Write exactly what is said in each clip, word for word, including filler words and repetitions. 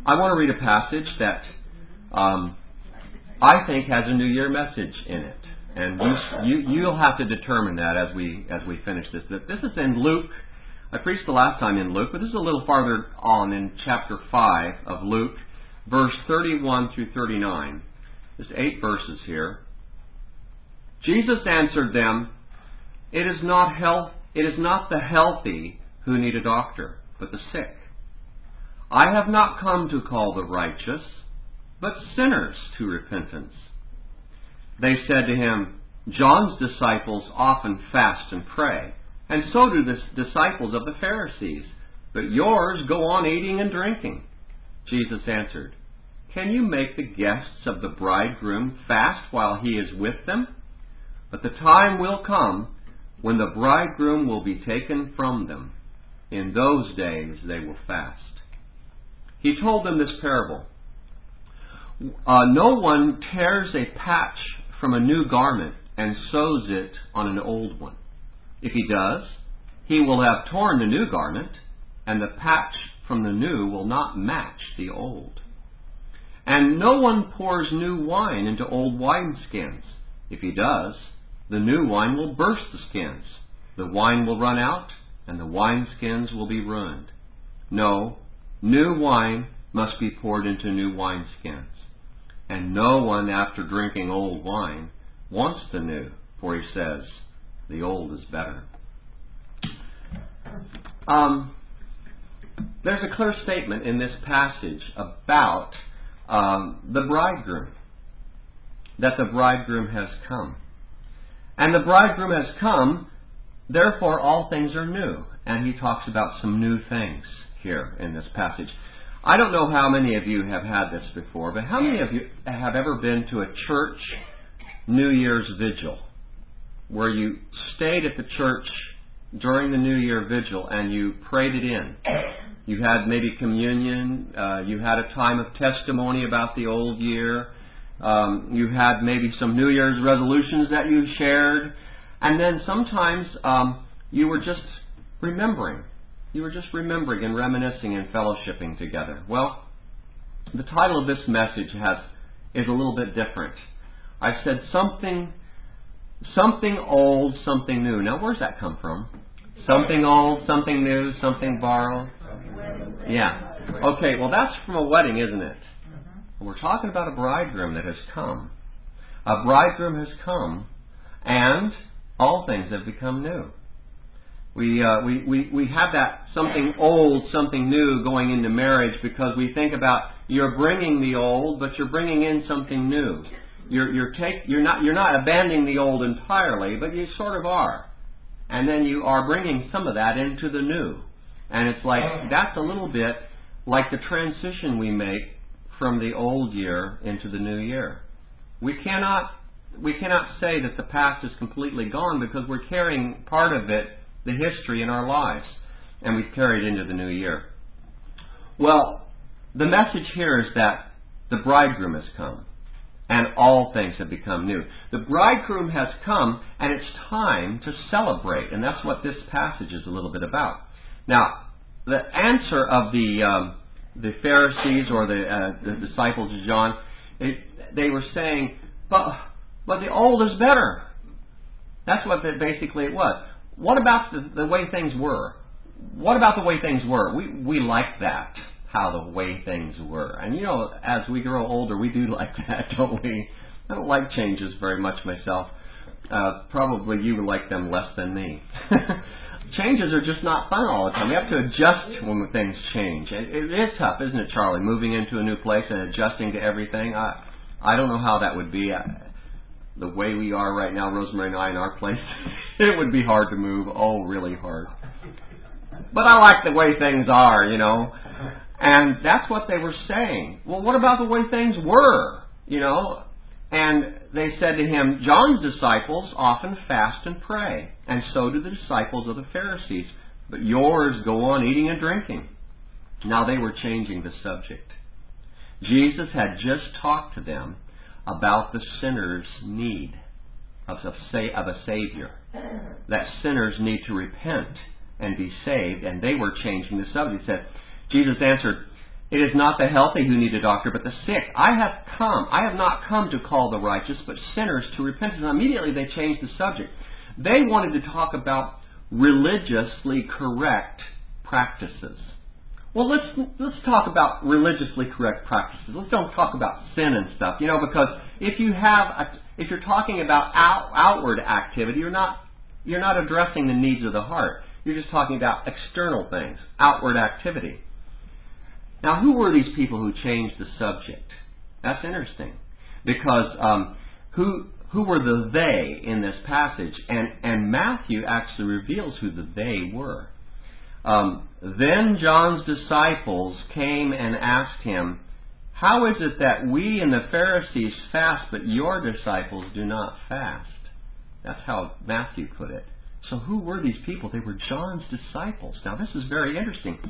I want to read a passage that um, I think has a New Year message in it. And you, you, you'll have to determine that as we as we finish this. This is in Luke. I preached the last time in Luke, but this is a little farther on in chapter five of Luke, verse thirty-one through thirty-nine. There's eight verses here. Jesus answered them, It is not health, it is not the healthy who need a doctor, but the sick. I have not come to call the righteous, but sinners to repentance. They said to him, John's disciples often fast and pray, and so do the disciples of the Pharisees, but yours go on eating and drinking. Jesus answered, Can you make the guests of the bridegroom fast while he is with them? But the time will come when the bridegroom will be taken from them. In those days they will fast. He told them this parable. Uh, no one tears a patch from a new garment and sews it on an old one. If he does, he will have torn the new garment, and the patch from the new will not match the old. And no one pours new wine into old wineskins. If he does, the new wine will burst the skins. The wine will run out, and the wineskins will be ruined. No, new wine must be poured into new wineskins. And no one, after drinking old wine, wants the new, for he says, the old is better. Um, there's a clear statement in this passage about um, the bridegroom, that the bridegroom has come. And the bridegroom has come, therefore all things are new. And he talks about some new things here in this passage. I don't know how many of you have had this before, but how many of you have ever been to a church New Year's vigil, where you stayed at the church during the New Year vigil and you prayed it in? You had maybe communion, uh, you had a time of testimony about the old year, um, you had maybe some New Year's resolutions that you shared, and then sometimes um, you were just remembering. You were just remembering and reminiscing and fellowshipping together. Well, the title of this message has is a little bit different. I've said something, something old, something new. Now, where's that come from? Something old, something new, something borrowed. Yeah. Okay. Well, that's from a wedding, isn't it? We're talking about a bridegroom that has come. A bridegroom has come, and all things have become new. We, uh, we, we, we have that something old, something new going into marriage because we think about you're bringing the old, but you're bringing in something new. You're, you're, take, you're, not, you're not abandoning the old entirely, but you sort of are. And then you are bringing some of that into the new. And it's like, that's a little bit like the transition we make from the old year into the new year. We cannot, we cannot say that the past is completely gone because we're carrying part of it, the history in our lives, and we've carried into the new year. Well, the message here is that the bridegroom has come, and all things have become new. The bridegroom has come, and it's time to celebrate, and that's what this passage is a little bit about. Now, the answer of the um, the Pharisees or the, uh, the disciples of John, it, they were saying, but, but the old is better. That's what the, basically it was. What about the, the way things were? What about the way things were? We we like that, how the way things were. And you know, as we grow older, we do like that, don't we? I don't like changes very much myself. Uh, probably you like them less than me. Changes are just not fun all the time. We have to adjust when things change. And it is tough, isn't it, Charlie? Moving into a new place and adjusting to everything. I I don't know how that would be. I, the way we are right now, Rosemary and I in our place, it would be hard to move. Oh, really hard. But I like the way things are, you know. And that's what they were saying. Well, what about the way things were, you know? And they said to him, John's disciples often fast and pray, and so do the disciples of the Pharisees. But yours go on eating and drinking. Now they were changing the subject. Jesus had just talked to them about the sinner's need of a Savior. That sinners need to repent and be saved, and they were changing the subject. He said, Jesus answered, It is not the healthy who need a doctor, but the sick. I have come. I have not come to call the righteous, but sinners to repentance. And immediately they changed the subject. They wanted to talk about religiously correct practices. Well, let's let's talk about religiously correct practices. Let's don't talk about sin and stuff, you know, because if you have a, if you're talking about out, outward activity, you're not you're not addressing the needs of the heart. You're just talking about external things, outward activity. Now, who were these people who changed the subject? That's interesting, because um, who who were the they in this passage? And and Matthew actually reveals who the they were. Um, then John's disciples came and asked him, "How is it that we and the Pharisees fast, but your disciples do not fast?" That's how Matthew put it. So who were these people? They were John's disciples. Now this is very interesting.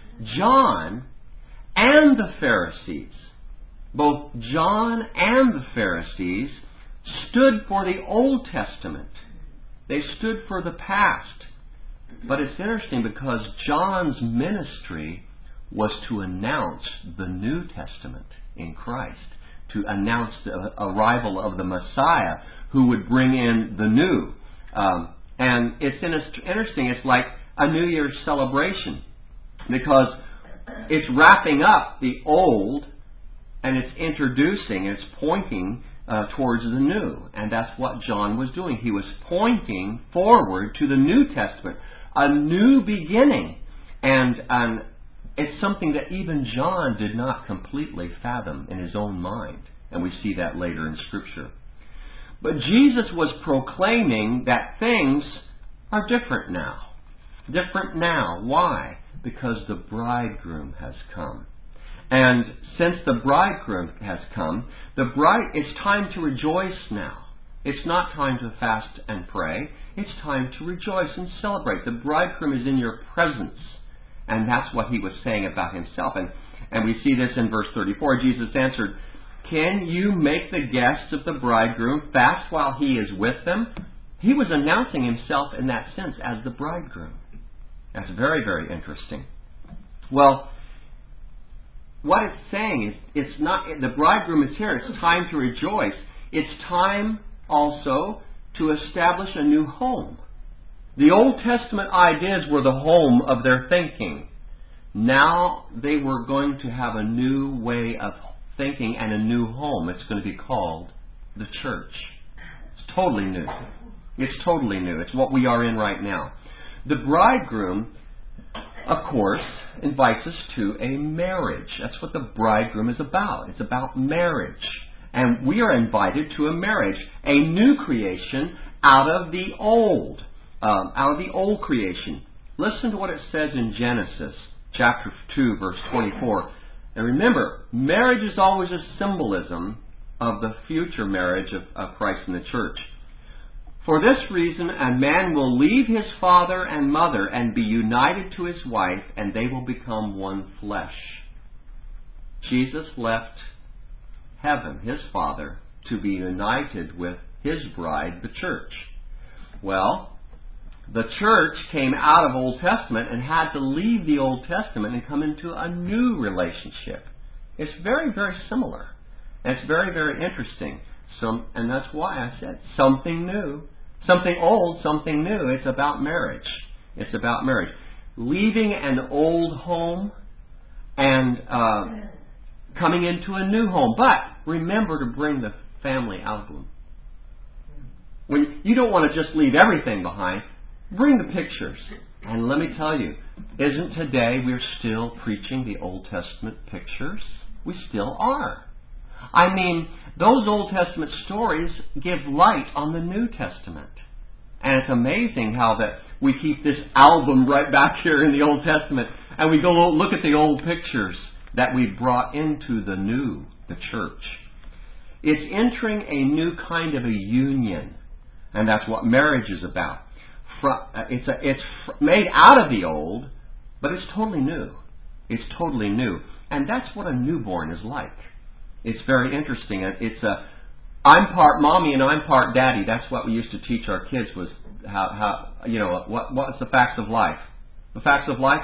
John and the Pharisees, both John and the Pharisees, stood for the Old Testament. They stood for the past. But it's interesting because John's ministry was to announce the New Testament in Christ, to announce the arrival of the Messiah who would bring in the new. Um, and it's interesting, it's like a New Year's celebration, because it's wrapping up the old and it's introducing, it's pointing uh, towards the new. And that's what John was doing. He was pointing forward to the New Testament, a new beginning. And um, it's something that even John did not completely fathom in his own mind. And we see that later in Scripture. But Jesus was proclaiming that things are different now. Different now. Why? Because the bridegroom has come. And since the bridegroom has come, the bride, it's time to rejoice now. It's not time to fast and pray. It's time to rejoice and celebrate. The bridegroom is in your presence. And that's what he was saying about himself. And, and we see this in verse thirty-four. Jesus answered, "Can you make the guests of the bridegroom fast while he is with them?" He was announcing himself in that sense as the bridegroom. That's very, very interesting. Well, what it's saying is, it's not, the bridegroom is here. It's time to rejoice. It's time also to establish a new home. The Old Testament ideas were the home of their thinking. Now they were going to have a new way of thinking and a new home. It's going to be called the church. It's totally new. It's totally new. It's what we are in right now. The bridegroom, of course, invites us to a marriage. That's what the bridegroom is about. It's about marriage. And we are invited to a marriage, a new creation out of the old, um, out of the old creation. Listen to what it says in Genesis chapter two, verse twenty-four. And remember, marriage is always a symbolism of the future marriage of, of Christ and the church. "For this reason, a man will leave his father and mother and be united to his wife, and they will become one flesh." Jesus left heaven, his Father, to be united with his bride, the church. Well, the church came out of Old Testament and had to leave the Old Testament and come into a new relationship. It's very, very similar. And it's very, very interesting. Some, and that's why I said something new. Something old, something new. It's about marriage. It's about marriage. Leaving an old home and uh, coming into a new home. But remember to bring the family album. When you don't want to just leave everything behind, bring the pictures. And let me tell you, isn't today we're still preaching the Old Testament pictures? We still are. I mean, those Old Testament stories give light on the New Testament. And it's amazing how that we keep this album right back here in the Old Testament and we go look at the old pictures that we brought into the new, the church. It's entering a new kind of a union. And that's what marriage is about. It's, a, it's made out of the old, but it's totally new. It's totally new. And that's what a newborn is like. It's very interesting. It's a, I'm part mommy and I'm part daddy. That's what we used to teach our kids was how, how you know, what, what's the facts of life? The facts of life is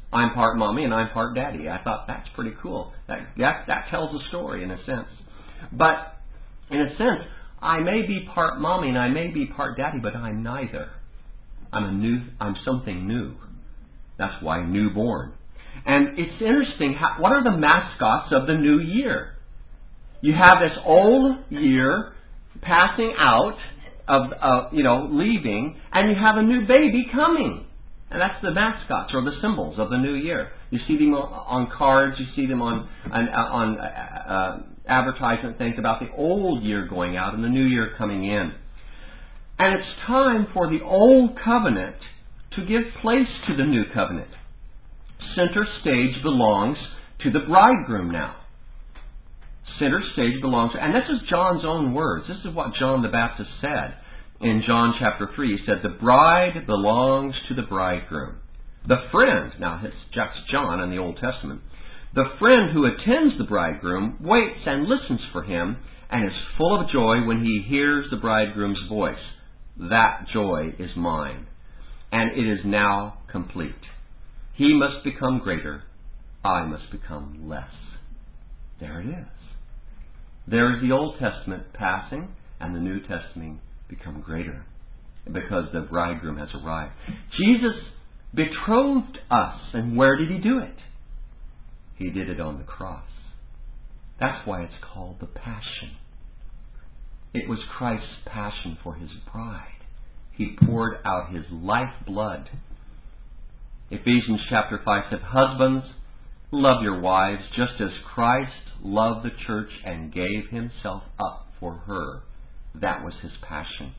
I'm part mommy and I'm part daddy. I thought that's pretty cool. That, that, that tells a story in a sense. But in a sense, I may be part mommy and I may be part daddy, but I'm neither. I'm a new, I'm something new. That's why newborn. And it's interesting, how, what are the mascots of the new year? You have this old year passing out, of, of you know, leaving, and you have a new baby coming. And that's the mascots or the symbols of the new year. You see them on cards, you see them on, on, on uh, uh, advertisement things about the old year going out and the new year coming in. And it's time for the old covenant to give place to the new covenant. Center stage belongs to the bridegroom now. Center stage belongs to, and this is John's own words. This is what John the Baptist said in John chapter three. He said, the bride belongs to the bridegroom. The friend, now it's John in the Old Testament, the friend who attends the bridegroom waits and listens for him and is full of joy when he hears the bridegroom's voice. That joy is mine, and it is now complete. He must become greater, I must become less. There it is. There is the Old Testament passing, and the New Testament become greater, because the bridegroom has arrived. Jesus betrothed us, and where did he do it? He did it on the cross. That's why it's called the Passion. It was Christ's passion for his bride. He poured out his lifeblood. Ephesians chapter five said, husbands, love your wives just as Christ loved the church and gave himself up for her. That was his passion.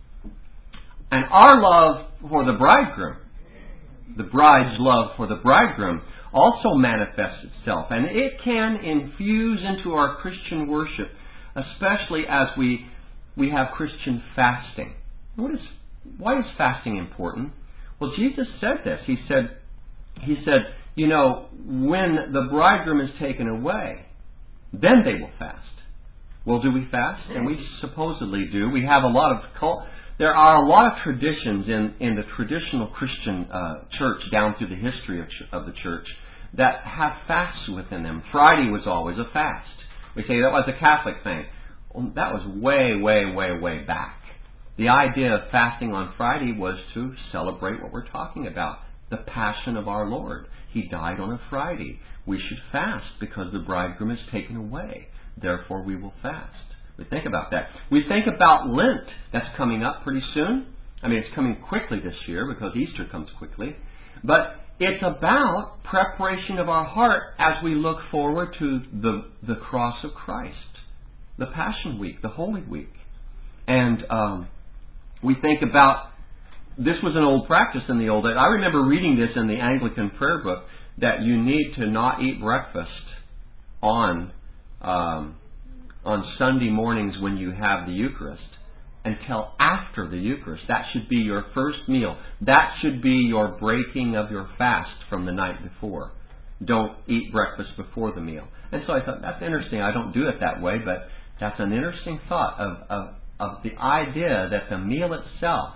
And our love for the bridegroom, the bride's love for the bridegroom, also manifests itself. And it can infuse into our Christian worship, especially as we we have Christian fasting. What is why is fasting important? Well, Jesus said this. He said, He said, you know, when the bridegroom is taken away, then they will fast. Well, do we fast? And we supposedly do. We have a lot of cult. There are a lot of traditions in, in the traditional Christian uh, church down through the history of, ch- of the church that have fasts within them. Friday was always a fast. We say that was a Catholic thing. Well, that was way, way, way, way back. The idea of fasting on Friday was to celebrate what we're talking about, the passion of our Lord. He died on a Friday. We should fast because the bridegroom is taken away. Therefore, we will fast. We think about that. We think about Lent. That's coming up pretty soon. I mean, it's coming quickly this year because Easter comes quickly. But it's about preparation of our heart as we look forward to the, the cross of Christ, the Passion Week, the Holy Week. And um, we think about, this was an old practice in the old days. I remember reading this in the Anglican prayer book, that you need to not eat breakfast on um, on Sunday mornings when you have the Eucharist until after the Eucharist. That should be your first meal. That should be your breaking of your fast from the night before. Don't eat breakfast before the meal. And so I thought, that's interesting. I don't do it that way, but that's an interesting thought of, of, of the idea that the meal itself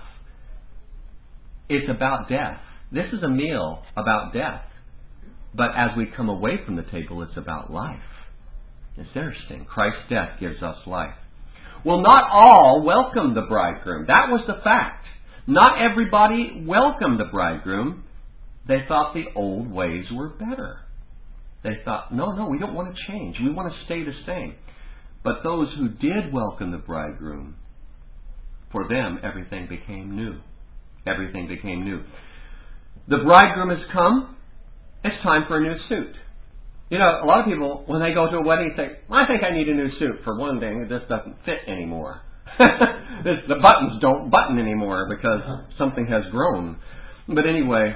is about death. This is a meal about death. But as we come away from the table, it's about life. It's interesting. Christ's death gives us life. Well, not all welcomed the bridegroom. That was the fact. Not everybody welcomed the bridegroom. They thought the old ways were better. They thought, no, no, we don't want to change. We want to stay the same. But those who did welcome the bridegroom, for them, everything became new. Everything became new. The bridegroom has come. It's time for a new suit. You know, a lot of people, when they go to a wedding, say, I think I need a new suit. For one thing, this doesn't fit anymore. this, the buttons don't button anymore because something has grown. But anyway,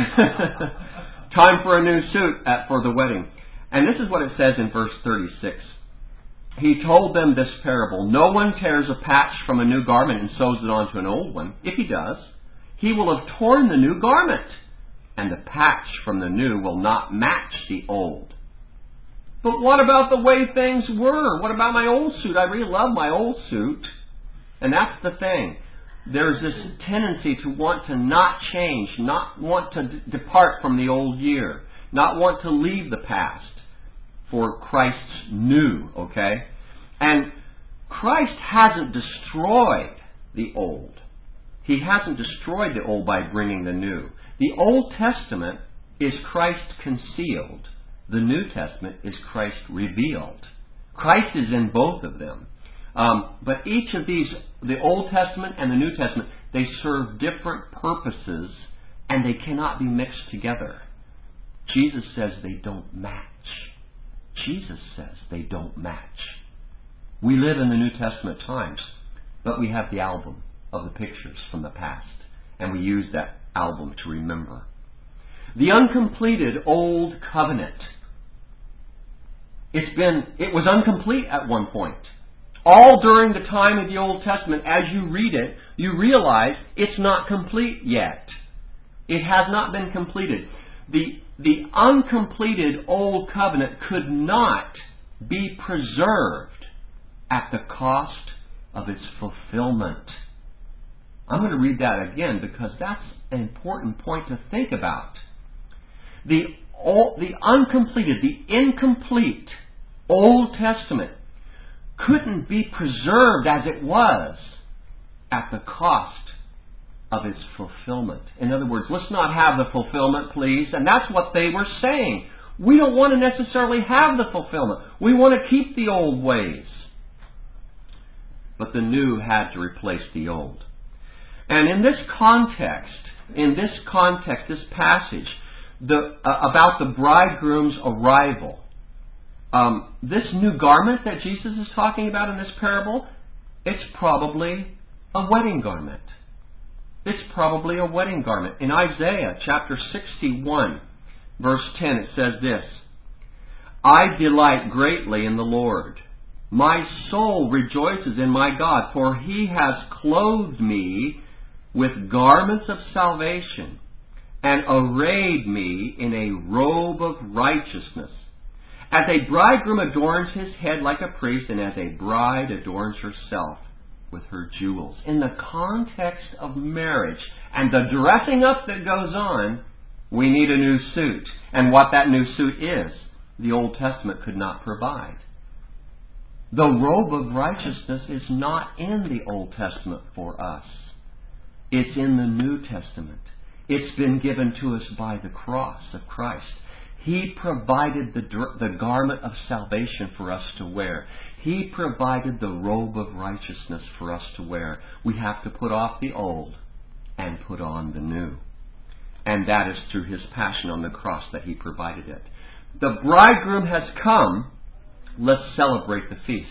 time for a new suit at, for the wedding. And this is what it says in verse thirty-six. He told them this parable. No one tears a patch from a new garment and sews it onto an old one. If he does, he will have torn the new garment, and the patch from the new will not match the old. But what about the way things were? What about my old suit? I really love my old suit. And that's the thing. There's this tendency to want to not change, not want to d- depart from the old year, not want to leave the past for Christ's new, okay? And Christ hasn't destroyed the old. He hasn't destroyed the old by bringing the new. The Old Testament is Christ concealed. The New Testament is Christ revealed. Christ is in both of them. Um, but each of these, the Old Testament and the New Testament, they serve different purposes and they cannot be mixed together. Jesus says they don't match. Jesus says they don't match. We live in the New Testament times, but we have the album of the pictures from the past, and we use that album to remember. The uncompleted Old Covenant. It's been, it was incomplete at one point. All during the time of the Old Testament, as you read it, you realize it's not complete yet. It has not been completed. The, the uncompleted Old Covenant could not be preserved at the cost of its fulfillment. I'm going to read that again because that's an important point to think about. The, all, the uncompleted, the incomplete Old Testament couldn't be preserved as it was at the cost of its fulfillment. In other words, let's not have the fulfillment, please. And that's what they were saying. We don't want to necessarily have the fulfillment. We want to keep the old ways. But the new had to replace the old. And in this context, in this context, this passage the, uh, about the bridegroom's arrival, um, this new garment that Jesus is talking about in this parable, it's probably a wedding garment. It's probably a wedding garment. In Isaiah chapter sixty-one, verse ten, it says this, I delight greatly in the Lord. My soul rejoices in my God, for He has clothed me with garments of salvation and arrayed me in a robe of righteousness. As a bridegroom adorns his head like a priest, and as a bride adorns herself with her jewels. In the context of marriage and the dressing up that goes on, we need a new suit. And what that new suit is, the Old Testament could not provide. The robe of righteousness is not in the Old Testament for us. It's in the New Testament. It's been given to us by the cross of Christ. He provided the, the garment of salvation for us to wear. He provided the robe of righteousness for us to wear. We have to put off the old and put on the new. And that is through His passion on the cross that He provided it. The bridegroom has come. Let's celebrate the feast.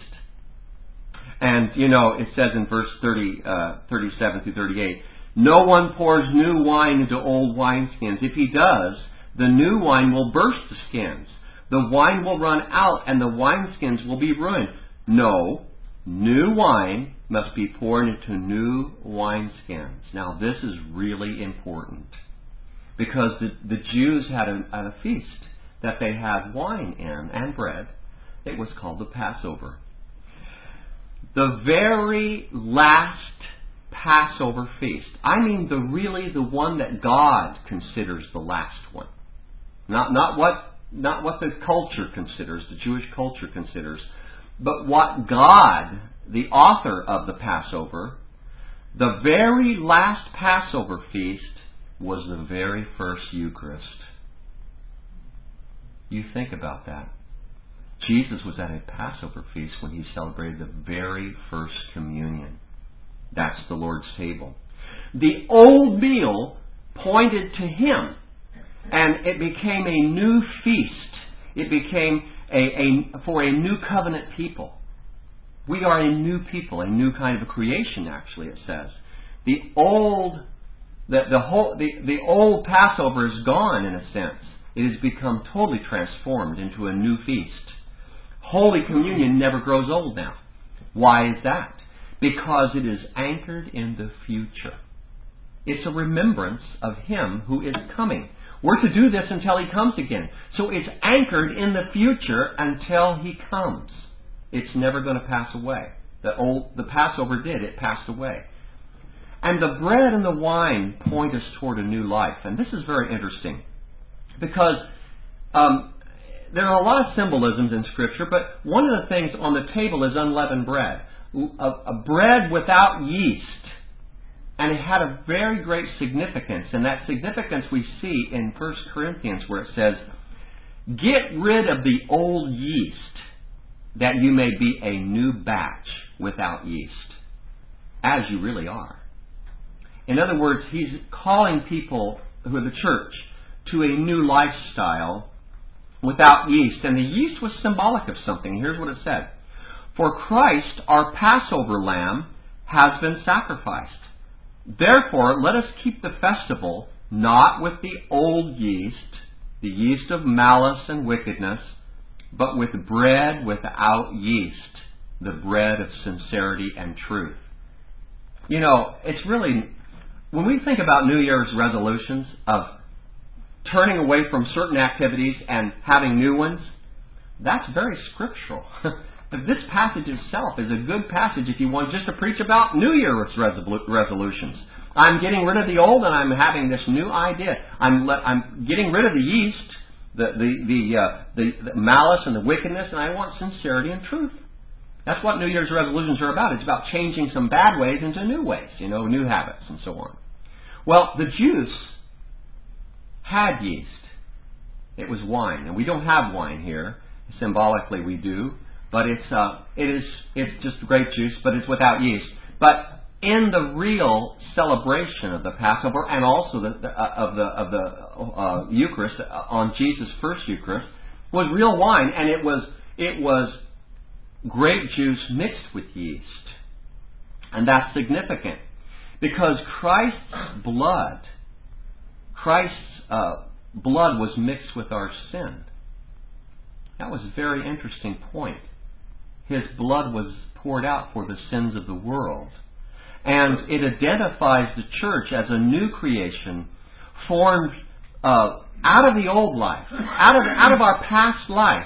And, you know, it says in verse thirty, uh, thirty-seven through thirty-eight, no one pours new wine into old wineskins. If he does, the new wine will burst the skins. The wine will run out and the wineskins will be ruined. No, new wine must be poured into new wineskins. Now, this is really important because the, the Jews had a, had a feast that they had wine in and bread. It was called the Passover. The very last Passover feast. I mean the really the one that God considers the last one. Not not what not what the culture considers, the Jewish culture considers, but what God, the author of the Passover, the very last Passover feast was the very first Eucharist. You think about that. Jesus was at a Passover feast when He celebrated the very first communion. That's the Lord's table. The old meal pointed to Him, and it became a new feast. It became a, a for a new covenant people. We are a new people, a new kind of a creation, actually, it says. The old the, the whole the, the old Passover is gone in a sense. It has become totally transformed into a new feast. Holy Communion never grows old now. Why is that? Because it is anchored in the future. It's a remembrance of Him who is coming. We're to do this until He comes again. So it's anchored in the future until He comes. It's never going to pass away. The old, the Passover did. It passed away. And the bread and the wine point us toward a new life. And this is very interesting because um, there are a lot of symbolisms in Scripture, but one of the things on the table is unleavened bread. A, a bread without yeast. And it had a very great significance. And that significance we see in First Corinthians where it says, get rid of the old yeast that you may be a new batch without yeast, as you really are. In other words, he's calling people who are the church to a new lifestyle without yeast. And the yeast was symbolic of something. Here's what it said. For Christ, our Passover lamb, has been sacrificed. Therefore, let us keep the festival not with the old yeast, the yeast of malice and wickedness, but with bread without yeast, the bread of sincerity and truth. You know, it's really, when we think about New Year's resolutions of turning away from certain activities and having new ones, that's very scriptural. But this passage itself is a good passage if you want just to preach about New Year's resolu- resolutions. I'm getting rid of the old and I'm having this new idea. I'm le- I'm getting rid of the yeast, the the the, uh, the the malice and the wickedness, and I want sincerity and truth. That's what New Year's resolutions are about. It's about changing some bad ways into new ways, you know, new habits and so on. Well, the juice had yeast. It was wine, and we don't have wine here. Symbolically, we do. But it's uh, it is it's just grape juice, but it's without yeast. But in the real celebration of the Passover and also the, the uh, of the of the uh, Eucharist uh, on Jesus' first Eucharist was real wine, and it was it was grape juice mixed with yeast, and that's significant because Christ's blood, Christ's uh, blood was mixed with our sin. That was a very interesting point. His blood was poured out for the sins of the world. And it identifies the church as a new creation formed uh, out of the old life, out of, out of our past life.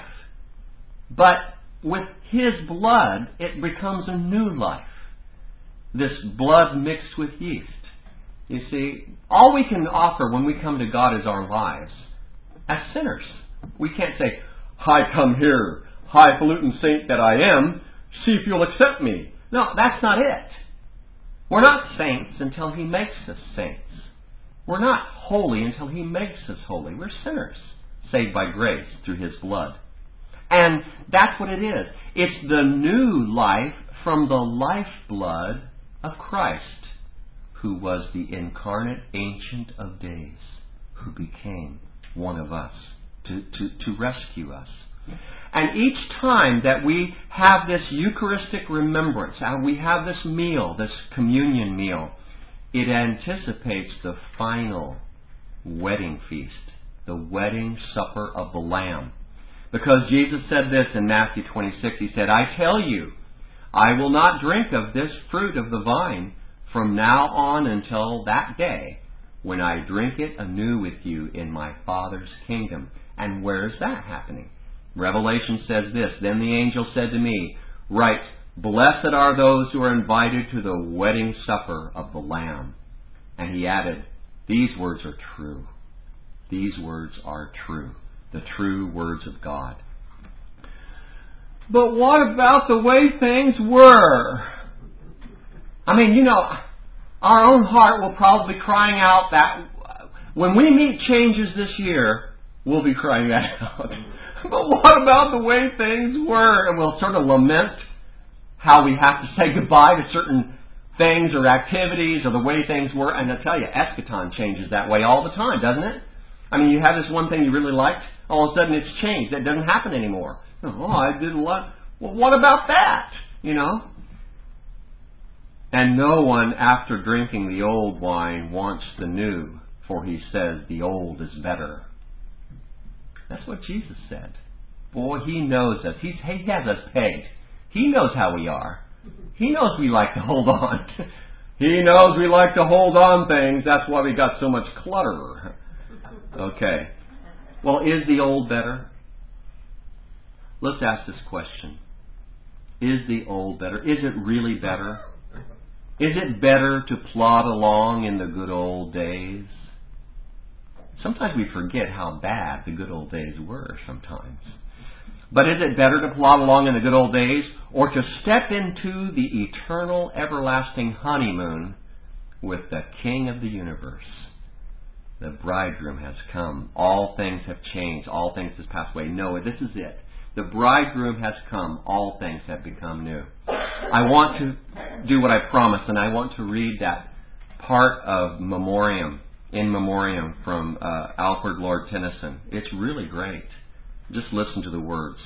But with His blood, it becomes a new life. This blood mixed with yeast. You see, all we can offer when we come to God is our lives as sinners. We can't say, I come here, highfalutin saint that I am, see if you'll accept me. No, that's not it. We're not saints until He makes us saints. We're not holy until He makes us holy. We're sinners, saved by grace through His blood. And that's what it is. It's the new life from the lifeblood of Christ, who was the incarnate Ancient of Days, who became one of us to, to, to rescue us. And each time that we have this Eucharistic remembrance, and we have this meal, this communion meal, it anticipates the final wedding feast, the wedding supper of the Lamb. Because Jesus said this in Matthew twenty-six, He said, I tell you, I will not drink of this fruit of the vine from now on until that day when I drink it anew with you in my Father's kingdom. And where is that happening? Revelation says this, Then the angel said to me, Write, blessed are those who are invited to the wedding supper of the Lamb. And he added, These words are true. These words are true. The true words of God. But what about the way things were? I mean, you know, our own heart will probably be crying out that when we meet changes this year, we'll be crying that out. But what about the way things were? And we'll sort of lament how we have to say goodbye to certain things or activities or the way things were. And I tell you, eschaton changes that way all the time, doesn't it? I mean, you have this one thing you really liked, all of a sudden it's changed. That doesn't happen anymore. Oh, I did a lot. Well, what about that? You know? And no one, after drinking the old wine, wants the new, for he says the old is better. That's what Jesus said. Boy, He knows us. He's, he has us pegged. He knows how we are. He knows we like to hold on. He knows we like to hold on things. That's why we got so much clutter. Okay. Well, is the old better? Let's ask this question. Is the old better? Is it really better? Is it better to plod along in the good old days? Sometimes we forget how bad the good old days were sometimes. But is it better to plod along in the good old days or to step into the eternal, everlasting honeymoon with the King of the universe? The bridegroom has come. All things have changed. All things have passed away. No, this is it. The bridegroom has come. All things have become new. I want to do what I promised, and I want to read that part of Memoriam, In Memoriam from uh, Alfred Lord Tennyson. It's really great. Just listen to the words.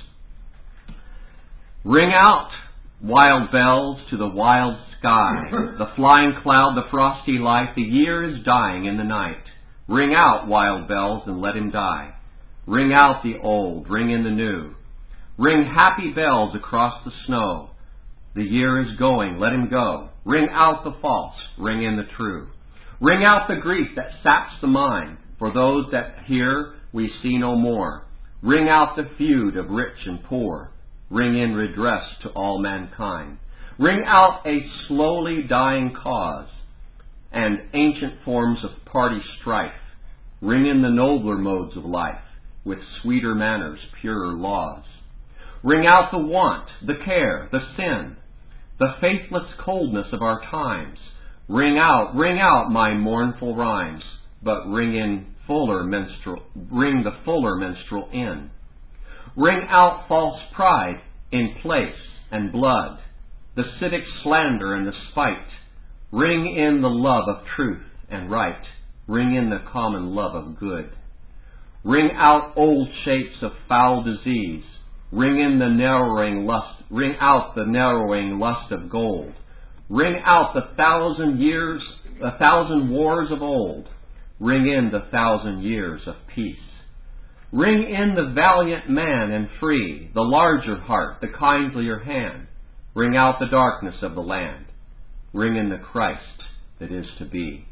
Ring out, wild bells, to the wild sky, the flying cloud, the frosty light, the year is dying in the night. Ring out, wild bells, and let him die. Ring out the old, ring in the new. Ring happy bells across the snow. The year is going, let him go. Ring out the false, ring in the true. Ring out the grief that saps the mind. For those that hear, we see no more. Ring out the feud of rich and poor. Ring in redress to all mankind. Ring out a slowly dying cause and ancient forms of party strife. Ring in the nobler modes of life with sweeter manners, purer laws. Ring out the want, the care, the sin, the faithless coldness of our times. Ring out, ring out my mournful rhymes, but ring in fuller minstrel, ring the fuller minstrel in. Ring out false pride in place and blood, the civic slander and the spite. Ring in the love of truth and right. Ring in the common love of good. Ring out old shapes of foul disease. Ring in the narrowing lust, ring out the narrowing lust of gold. Ring out the thousand years, a thousand wars of old. Ring in the thousand years of peace. Ring in the valiant man and free, the larger heart, the kindlier hand. Ring out the darkness of the land. Ring in the Christ that is to be.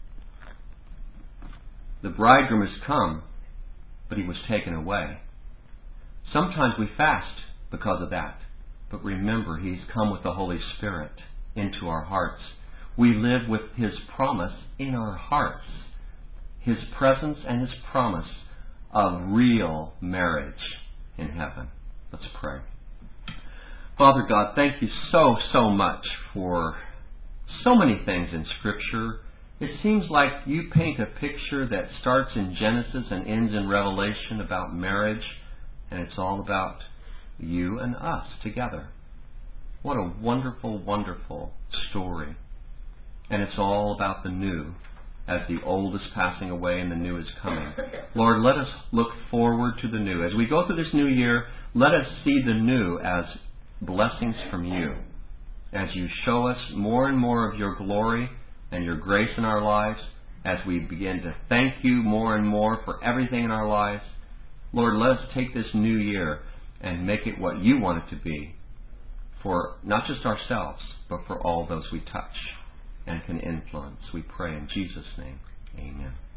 The bridegroom has come, but he was taken away. Sometimes we fast because of that. But remember, he's come with the Holy Spirit into our hearts. We live with his promise in our hearts. His presence and his promise of real marriage in heaven. Let's pray. Father God, thank you so, so much for so many things in Scripture. It seems like you paint a picture that starts in Genesis and ends in Revelation about marriage, and it's all about you and us together. What a wonderful, wonderful story. And it's all about the new, as the old is passing away and the new is coming. Lord, let us look forward to the new. As we go through this new year, let us see the new as blessings from you. As you show us more and more of your glory and your grace in our lives, as we begin to thank you more and more for everything in our lives, Lord, let us take this new year and make it what you want it to be, for not just ourselves, but for all those we touch and can influence. We pray in Jesus' name. Amen.